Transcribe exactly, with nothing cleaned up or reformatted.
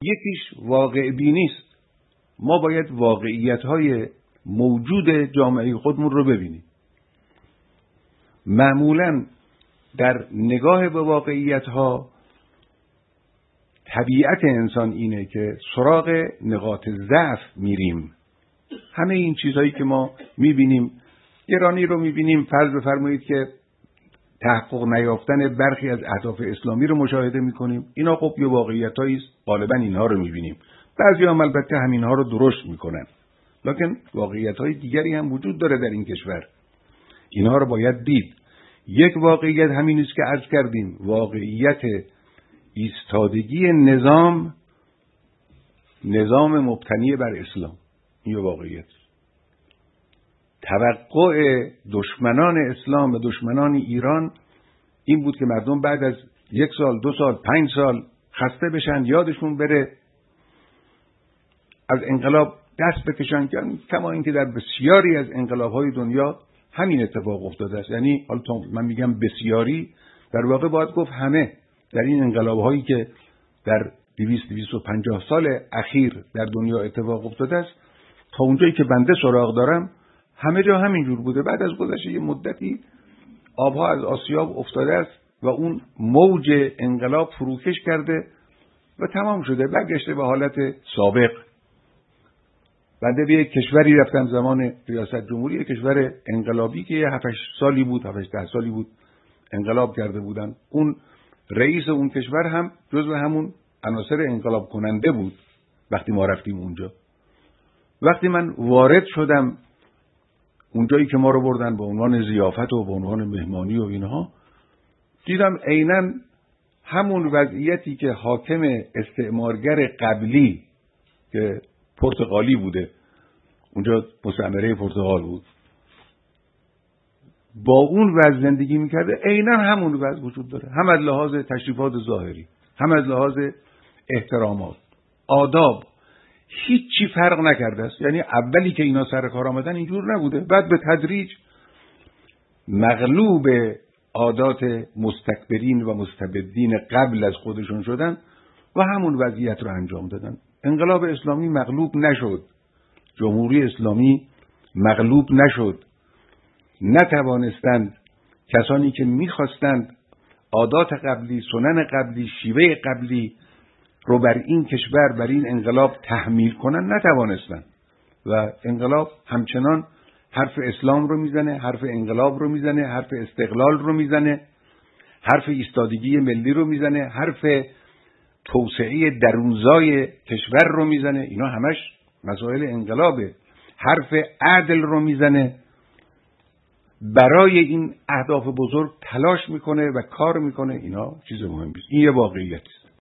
یکیش واقع بینی است. ما باید واقعیت‌های موجود جامعه خودمون رو ببینیم. معمولاً در نگاه به واقعیت‌ها طبیعت انسان اینه که سراغ نقاط ضعف میریم. همه این چیزهایی که ما میبینیم، ایرانی رو میبینیم، فرض بفرمایید که تحقق نیافتن برخی از اهداف اسلامی رو مشاهده میکنیم. اینا خب یه واقعیتایی است، غالبا اینها رو میبینیم. بعضی هم البته همینها رو درست میکنن، لکن واقعیت‌های دیگری هم وجود داره در این کشور. اینها رو باید دید. یک واقعیت همین است که عرض کردیم، واقعیت ایستادگی نظام نظام مبتنی بر اسلام. این واقعیت. توقع دشمنان اسلام و دشمنان ایران این بود که مردم بعد از یک سال، دو سال، پنج سال خسته بشن، یادشون بره، از انقلاب دست بکشن، کما اینکه در بسیاری از انقلاب‌های دنیا همین اتفاق افتاده است. یعنی حالا من میگم بسیاری، در واقع باید گفت همه. در این انقلاب‌هایی که در دویست دویست و پنجاه سال اخیر در دنیا اتفاق افتاده است، تا اونجایی که بنده سراغ دارم همه جا همینجور بوده. بعد از گذشت یه مدتی آبها از آسیاب افتاده است و اون موج انقلاب فروکش کرده و تمام شده، برگشته به حالت سابق. بنده به یک کشوری رفتم زمان ریاست جمهوری، کشور انقلابی که یه هفت سالی بود، هفت ده سالی بود انقلاب کرده بودن. اون رئیس اون کشور هم جزو همون عناصر انقلاب کننده بود. وقتی ما رفتیم اونجا، وقتی من وارد شدم اونجایی که ما رو بردن به عنوان ضیافت و به عنوان مهمانی و اینها، دیدم عیناً همون وضعیتی که حاکم استعمارگر قبلی که پرتغالی بوده، اونجا مستعمره پرتغال بود، با اون وضع زندگی میکرده، عیناً همون وضع وجود داره. هم از لحاظ تشریفات ظاهری، هم از لحاظ احترامات، آداب، هیچی فرق نکرده است. یعنی اولی که اینا سر کار آمدن اینجور نبوده، بعد به تدریج مغلوب عادات مستکبرین و مستبدین قبل از خودشون شدن و همون وضعیت رو انجام دادن. انقلاب اسلامی مغلوب نشد، جمهوری اسلامی مغلوب نشد. نتوانستند کسانی که میخواستند عادات قبلی، سنن قبلی، شیوه قبلی رو بر این کشور، بر این انقلاب تحمیل کنن، نتوانستند و انقلاب همچنان حرف اسلام رو میزنه، حرف انقلاب رو میزنه، حرف استقلال رو میزنه، حرف ایستادگی ملی رو میزنه، حرف توسعه درونزای کشور رو میزنه. اینا همش مسائل انقلابه. حرف عدل رو میزنه، برای این اهداف بزرگ تلاش میکنه و کار میکنه. اینا چیز مهمی است. این یه واقعیت است.